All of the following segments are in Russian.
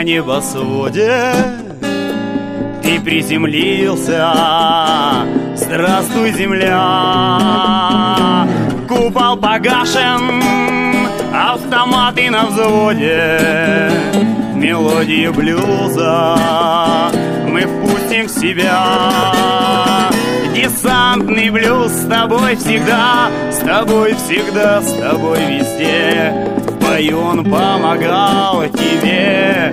небосводе ты приземлился. Здравствуй, земля. Купол погашен, автоматы на взводе. Мелодии блюза мы впустим в себя. Десантный блюз с тобой всегда, с тобой всегда, с тобой везде. В бою он помогал тебе,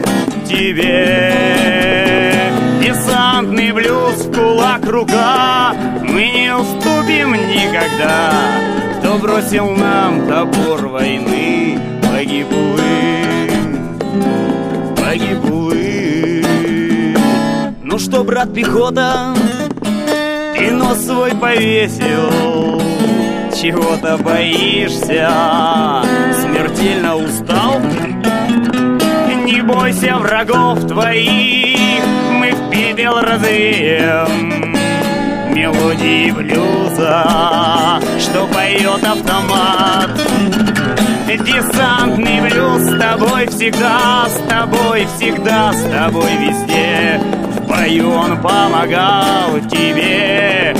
тебе. Десантный блюз, в кулак рука, мы не уступим никогда. Кто бросил нам топор войны, погиб, увы, погиб, увы. Ну что, брат пехота, ты нос свой повесил, чего-то боишься, смертельно устал? Не бойся врагов твоих, мы в пепел развеем мелодии блюза, что поет автомат. Десантный блюз с тобой всегда, с тобой всегда, с тобой везде. В бою он помогал тебе,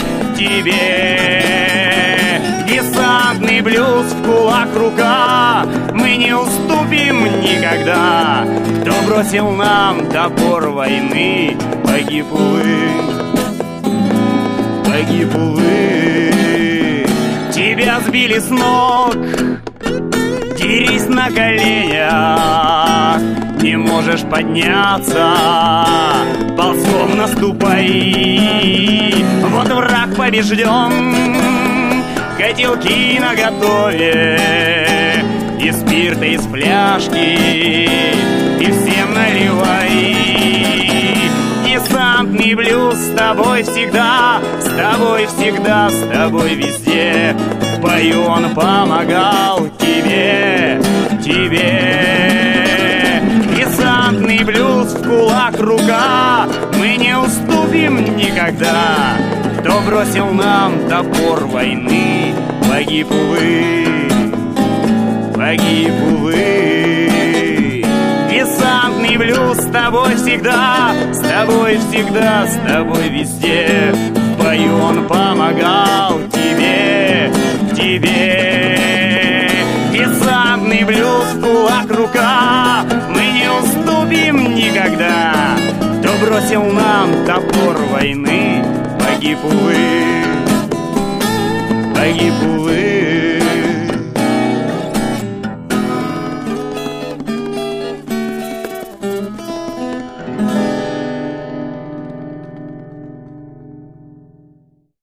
тебе. Десантный блюз, в кулак рука, мы не уступим никогда. Кто бросил нам топор войны, погиб, увы, погиб, увы. Тебя сбили с ног, дерись на коленях, не можешь подняться, ползком наступай. Вот враг побежден, котелки наготове, и спирта из фляжки, и всем наливай. Десантный блюз с тобой всегда, с тобой всегда, с тобой везде. В бою он помогал тебе, тебе. Десантный блюз, в кулак рука, мы не уступим никогда. Кто бросил нам топор войны, погиб, увы, погиб, увы. Десантный блюз с тобой всегда, с тобой всегда, с тобой везде. В бою он помогал тебе, тебе. Десантный блюз, в кулак рука, мы не уступим никогда. Кто бросил нам топор войны, погиб, увы, погиб, увы.